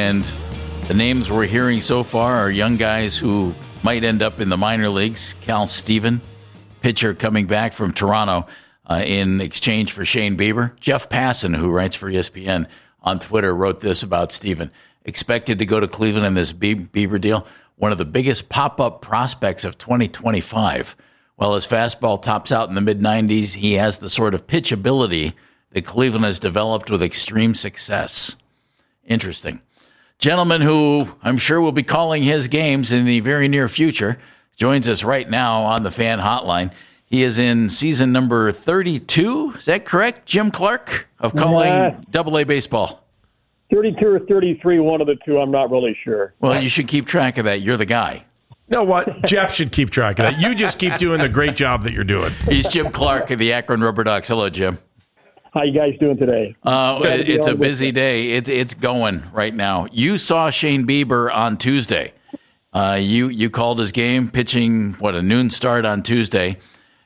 And the names we're hearing so far are young guys who might end up in the minor leagues. Cal Steven, pitcher coming back from Toronto in exchange for Shane Bieber. Jeff Passan, who writes for ESPN on Twitter, wrote this about Steven. Expected to go to Cleveland in this Bieber deal. One of the biggest pop-up prospects of 2025. While his fastball tops out in the mid-90s, he has the sort of pitch ability that Cleveland has developed with extreme success. Interesting. Gentleman who I'm sure will be calling his games in the very near future joins us right now on the Fan Hotline. He is in season number 32. Is that correct, Jim Clark, of calling Double-A baseball? 32 or 33, one of the two. I'm not really sure. Well, you should keep track of that. You're the guy. You know what? Jeff should keep track of that. You just keep doing the great job that you're doing. He's Jim Clark of the Akron Rubber Ducks. Hello, Jim. How you guys doing today? It's a busy day. It's going right now. You saw Shane Bieber on Tuesday. You called his game, pitching, a noon start on Tuesday.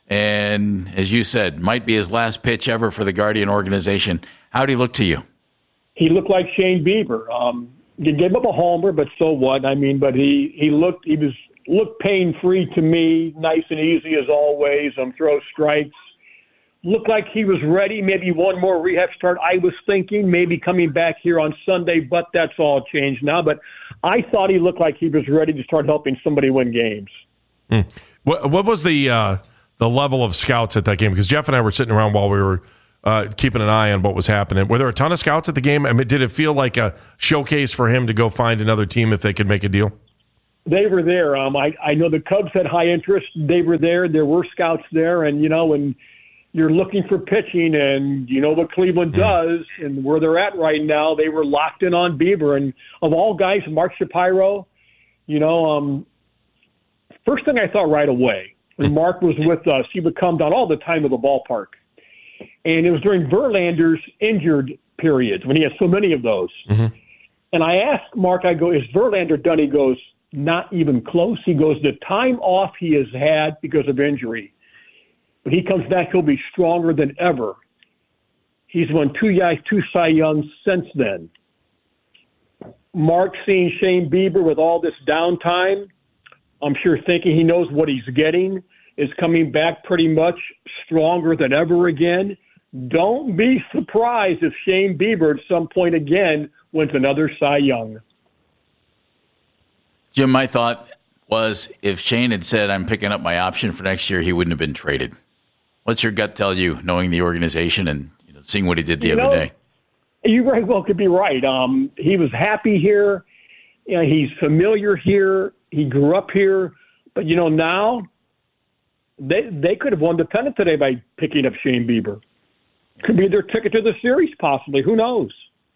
And as you said, might be his last pitch ever for the Guardian organization. How'd he look to you? He looked like Shane Bieber. He gave up a homer, but so what? I mean, but he looked pain-free to me, nice and easy as always, throw strikes. Looked like he was ready, maybe one more rehab start. I was thinking maybe coming back here on Sunday, but that's all changed now. But I thought he looked like he was ready to start helping somebody win games. What was the level of scouts at that game? Because Jeff and I were sitting around while we were keeping an eye on what was happening. Were there a ton of scouts at the game? I mean, did it feel like a showcase for him to go find another team if they could make a deal? They were there. I know the Cubs had high interest. They were there. There were scouts there. And, when you're looking for pitching and you know what Cleveland does and where they're at right now, they were locked in on Bieber. And of all guys, Mark Shapiro, first thing I thought right away, when Mark was with us, he would come down all the time to the ballpark. And it was during Verlander's injured periods when he had so many of those. Mm-hmm. And I asked Mark, I go, is Verlander done? He goes, not even close. He goes, the time off he has had because of injury. When he comes back, he'll be stronger than ever. He's won two Cy Youngs since then. Mark seeing Shane Bieber with all this downtime, I'm sure thinking he knows what he's getting, is coming back pretty much stronger than ever again. Don't be surprised if Shane Bieber at some point again wins another Cy Young. Jim, my thought was if Shane had said, I'm picking up my option for next year, he wouldn't have been traded. What's your gut tell you, knowing the organization and seeing what he did the other day? You very well could be right. He was happy here. He's familiar here. He grew up here. But, now they could have won the pennant today by picking up Shane Bieber. Could be their ticket to the series, possibly. Who knows?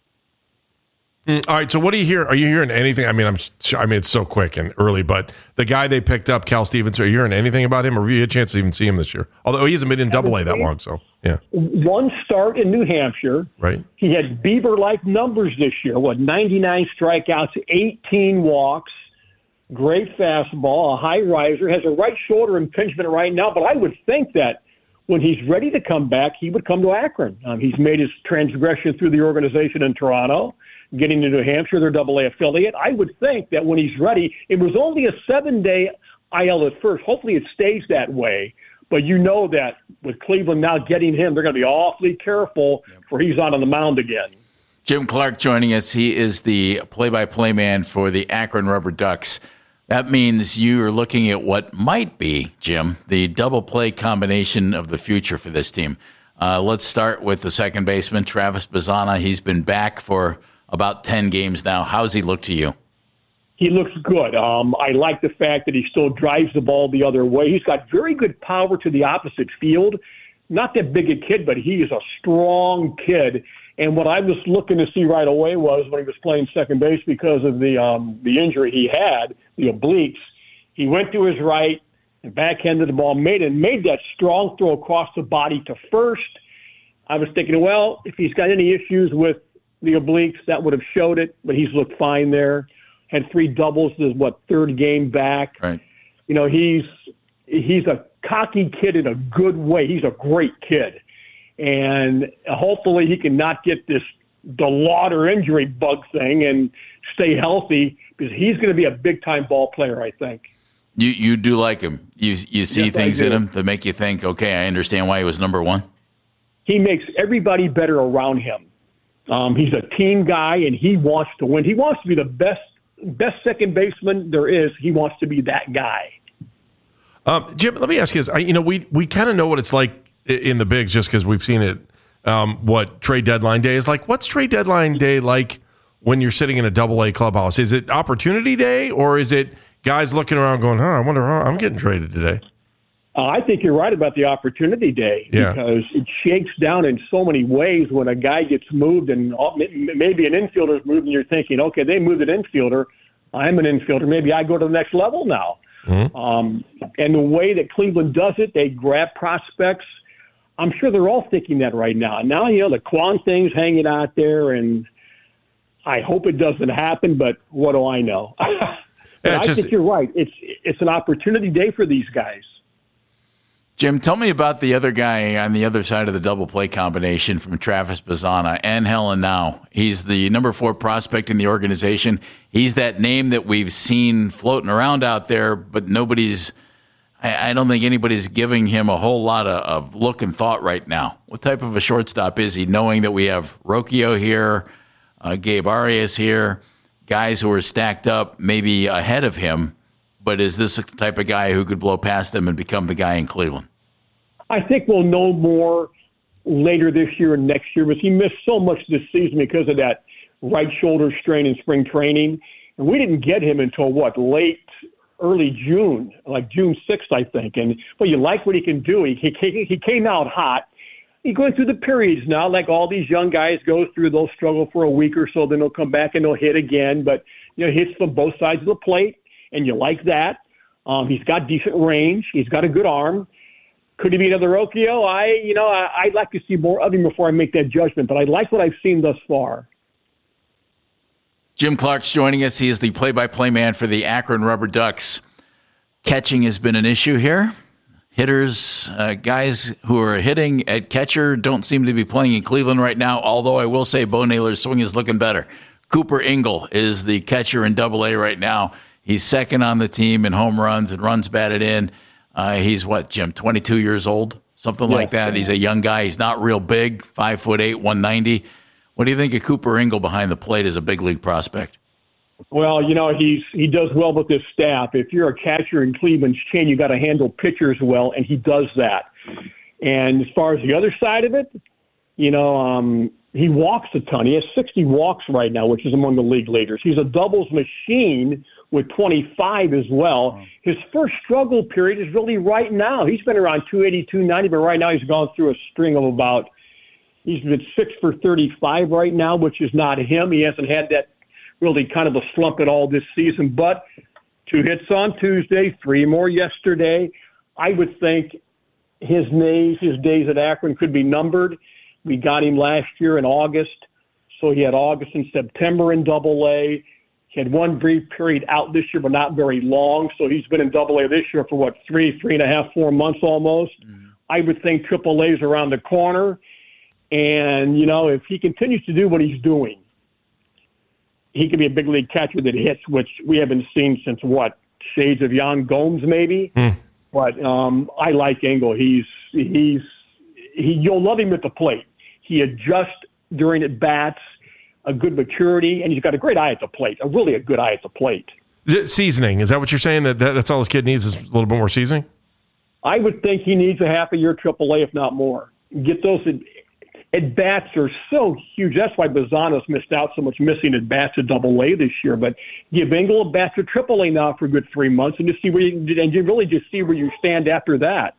All right, so what do you hear? Are you hearing anything? I mean, it's so quick and early, but the guy they picked up, Cal Stevens, are you hearing anything about him, or have you had a chance to even see him this year? Although he hasn't been in Double-A that long, so yeah. One start in New Hampshire. Right. He had Bieber-like numbers this year. 99 strikeouts, 18 walks, great fastball, a high riser, has a right shoulder impingement right now, but I would think that when he's ready to come back, he would come to Akron. He's made his transgression through the organization in Toronto, getting to New Hampshire, their Double-A affiliate. I would think that when he's ready, it was only a 7-day IL at first. Hopefully it stays that way. But you know that with Cleveland now getting him, they're going to be awfully careful for he's on the mound again. Jim Clark joining us. He is the play-by-play man for the Akron Rubber Ducks. That means you are looking at what might be, Jim, the double play combination of the future for this team. Let's start with the second baseman, Travis Bazzana. He's been back for about 10 games now. How's he look to you? He looks good. I like the fact that he still drives the ball the other way. He's got very good power to the opposite field. Not that big a kid, but he is a strong kid. And what I was looking to see right away was when he was playing second base because of the injury he had, the obliques, he went to his right and backhanded the ball, made that strong throw across the body to first. I was thinking, well, if he's got any issues with the obliques, that would have showed it, but he's looked fine there. Had 3 doubles, his third game back. Right. He's a cocky kid in a good way. He's a great kid. And hopefully he can not get the lauder injury bug thing and stay healthy, because he's going to be a big-time ball player, I think. You do like him. You see Yes, things in him that make you think, okay, I understand why he was number one? He makes everybody better around him. He's a team guy, and he wants to win. He wants to be the best second baseman there is. He wants to be that guy. Jim, let me ask you this. We kind of know what it's like in the bigs just because we've seen it, what trade deadline day is like. What's trade deadline day like when you're sitting in a Double-A clubhouse? Is it opportunity day, or is it guys looking around going, I wonder how I'm getting traded today? I think you're right about the opportunity day, because it shakes down in so many ways when a guy gets moved, and maybe an infielder's moved, and you're thinking, okay, they moved an infielder. I'm an infielder. Maybe I go to the next level now. Mm-hmm. And the way that Cleveland does it, they grab prospects. I'm sure they're all thinking that right now. Now, the Kwan thing's hanging out there, and I hope it doesn't happen, but what do I know? I think you're right. It's an opportunity day for these guys. Jim, tell me about the other guy on the other side of the double play combination from Travis Bazzana, Angel Henao. He's the number 4 prospect in the organization. He's that name that we've seen floating around out there, but I don't think anybody's giving him a whole lot of look and thought right now. What type of a shortstop is he, knowing that we have Rocchio here, Gabe Arias here, guys who are stacked up maybe ahead of him? But is this the type of guy who could blow past them and become the guy in Cleveland? I think we'll know more later this year and next year, but he missed so much this season because of that right shoulder strain in spring training. And we didn't get him until, early June, like June 6th, I think. But you like what he can do. He came out hot. He's going through the periods now, like all these young guys go through. They'll struggle for a week or so, then they'll come back and they'll hit again. But, hits from both sides of the plate. And you like that. He's got decent range. He's got a good arm. Could he be another Rocchio? I'd like to see more of him before I make that judgment, but I like what I've seen thus far. Jim Clark's joining us. He is the play-by-play man for the Akron Rubber Ducks. Catching has been an issue here. Hitters, guys who are hitting at catcher don't seem to be playing in Cleveland right now, although I will say Bo Naylor's swing is looking better. Cooper Ingle is the catcher in Double-A right now. He's second on the team in home runs and runs batted in. He's Jim, 22 years old? Something like that. He's a young guy. He's not real big, 5'8", 190. What do you think of Cooper Ingle behind the plate as a big league prospect? Well, he does well with his staff. If you're a catcher in Cleveland's chain, you got to handle pitchers well, and he does that. And as far as the other side of it, he walks a ton. He has 60 walks right now, which is among the league leaders. He's a doubles machine with 25 as well. His first struggle period is really right now. He's been around 280, 290, but right now he's gone through a string of he's been 6 for 35 right now, which is not him. He hasn't had that really kind of a slump at all this season, but 2 hits on Tuesday, 3 more yesterday. I would think his days at Akron could be numbered. We got him last year in August, so he had August and September in Double-A. He had one brief period out this year, but not very long. So he's been in Double-A this year for 3.5, 4 months almost. Mm-hmm. I would think Triple-A's around the corner. And, if he continues to do what he's doing, he could be a big league catcher that hits, which we haven't seen since shades of Yan Gomes maybe. Mm. But I like Engel. You'll love him at the plate. He adjusts during at bats. A good maturity, and he's got a great eye at the plate, a good eye at the plate. Seasoning, is that what you're saying? That's all this kid needs is a little bit more seasoning? I would think he needs a half a year Triple-A, if not more. Get those at-bats are so huge. That's why Bazzana's missed out so much, missing at-bats at Double-A this year. But give Engel a bat to Triple-A now for a good 3 months, and you really just see where you stand after that.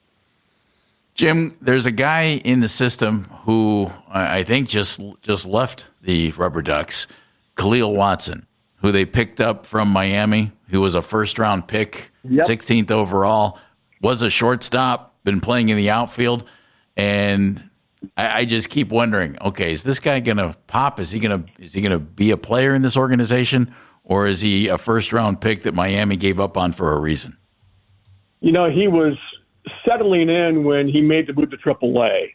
Jim, there's a guy in the system who I think just left the Rubber Ducks, Khalil Watson, who they picked up from Miami, who was a first-round pick, 16th overall, was a shortstop, been playing in the outfield, and I just keep wondering, okay, is this guy going to pop? Is he going to be a player in this organization, or is he a first-round pick that Miami gave up on for a reason? He was settling in when he made the move to Triple-A.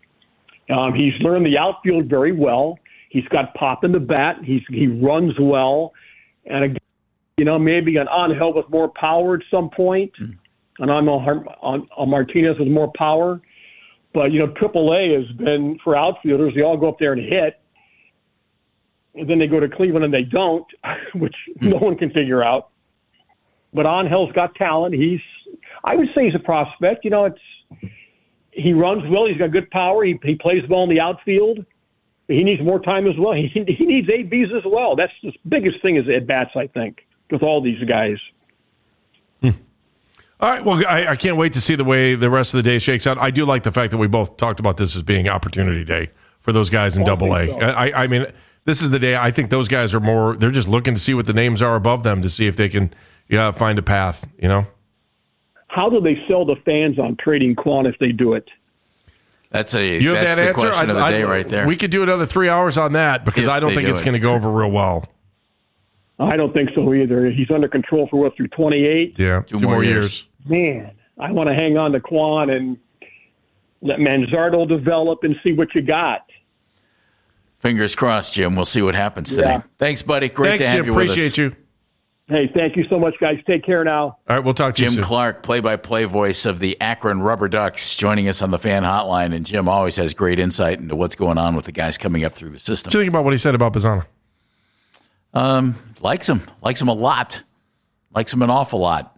He's learned the outfield very well. He's got pop in the bat. He runs well. And, maybe an Angel with more power at some point. And I know Martinez with more power. But, AAA has been, for outfielders, they all go up there and hit. And then they go to Cleveland and they don't, which no one can figure out. But Angel's got talent. I would say he's a prospect. He runs well. He's got good power. He plays well in the outfield. He needs more time as well. He needs ABs as well. That's the biggest thing is at-bats, I think, with all these guys. All right. Well, I can't wait to see the way the rest of the day shakes out. I do like the fact that we both talked about this as being opportunity day for those guys in Double-A. So. I mean, this is the day I think those guys are more – they're just looking to see what the names are above them to see if they can find a path, How do they sell the fans on trading Kwan if they do it? That's the question of the day right there. We could do another 3 hours on that because I don't think it's going to go over real well. I don't think so either. He's under control for through 28? Yeah, two more years. Man, I want to hang on to Kwan and let Manzardo develop and see what you got. Fingers crossed, Jim. We'll see what happens today. Yeah. Thanks, buddy. Great to have you with us. Appreciate you. Hey, thank you so much, guys. Take care now. All right, we'll talk to you soon. Jim Clark, play-by-play voice of the Akron Rubber Ducks, joining us on the fan hotline. And Jim always has great insight into what's going on with the guys coming up through the system. What do you think about what he said about Bazzana? Likes him a lot. Likes him an awful lot.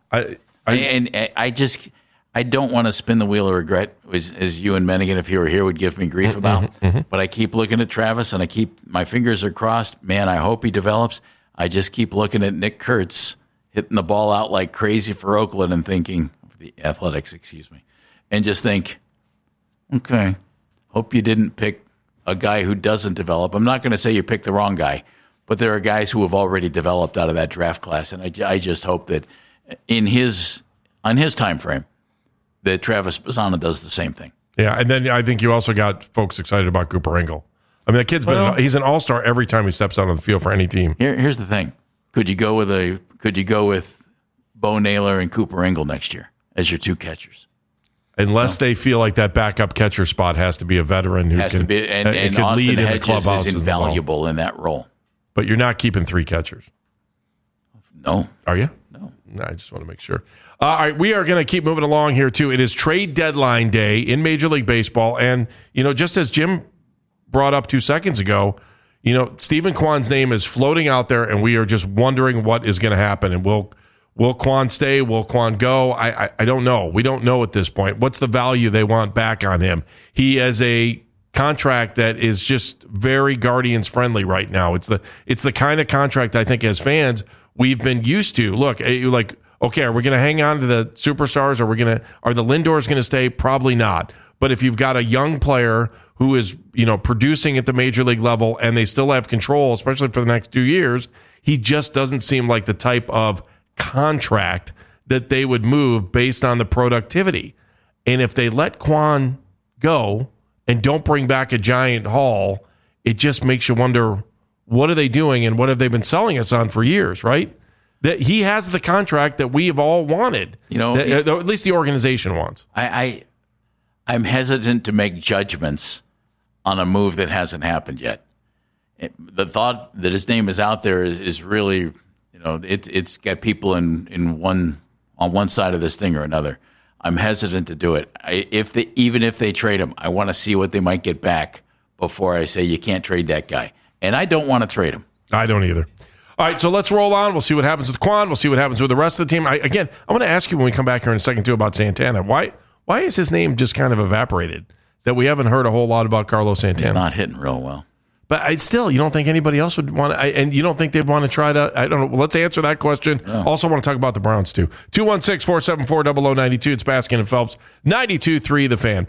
I don't want to spin the wheel of regret, as you and Mennigan, if you were here, would give me grief about. But I keep looking at Travis, and my fingers are crossed. Man, I hope he develops. I just keep looking at Nick Kurtz hitting the ball out like crazy for Oakland and thinking, the Athletics, and just think, okay, hope you didn't pick a guy who doesn't develop. I'm not going to say you picked the wrong guy, but there are guys who have already developed out of that draft class, and I just hope that on his time frame, that Travis Bazzana does the same thing. Yeah, and then I think you also got folks excited about Cooper Engel. I mean, the kid's he's an all-star every time he steps out on the field for any team. Here's the thing. Could you go with Bo Naylor and Cooper Engel next year as your two catchers? Unless they feel like that backup catcher spot has to be a veteran who can lead in the clubhouse is invaluable in that role. But you're not keeping three catchers. No. Are you? No, I just want to make sure. All right, we are going to keep moving along here, too. It is trade deadline day in Major League Baseball. And, just as Jim brought up 2 seconds ago, Stephen Kwan's name is floating out there, and we are just wondering what is going to happen. And will Kwan stay? Will Kwan go? I don't know. We don't know at this point. What's the value they want back on him? He has a contract that is just very Guardians friendly right now. It's the kind of contract I think as fans we've been used to. Look, okay, are we going to hang on to the superstars? Are the Lindors going to stay? Probably not. But if you've got a young player who is, producing at the major league level and they still have control, especially for the next 2 years, he just doesn't seem like the type of contract that they would move based on the productivity. And if they let Kwan go and don't bring back a giant haul, it just makes you wonder, what are they doing and what have they been selling us on for years, right? That he has the contract that we have all wanted, at least the organization wants. I'm hesitant to make judgments on a move that hasn't happened yet. The thought that his name is out there is really, it's got people on one side of this thing or another. I'm hesitant to do it. Even if they trade him, I want to see what they might get back before I say you can't trade that guy. And I don't want to trade him. I don't either. All right, so let's roll on. We'll see what happens with Kwan. We'll see what happens with the rest of the team. I want to ask you when we come back here in a second, too, about Santana. Why is his name just kind of evaporated? That we haven't heard a whole lot about Carlos Santana. He's not hitting real well. But you don't think anybody else would want to, and you don't think they'd want to try to, I don't know. Well, let's answer that question. Oh. Also want to talk about the Browns, too. 216-474-0092. It's Baskin and Phelps. 92.3 The Fan.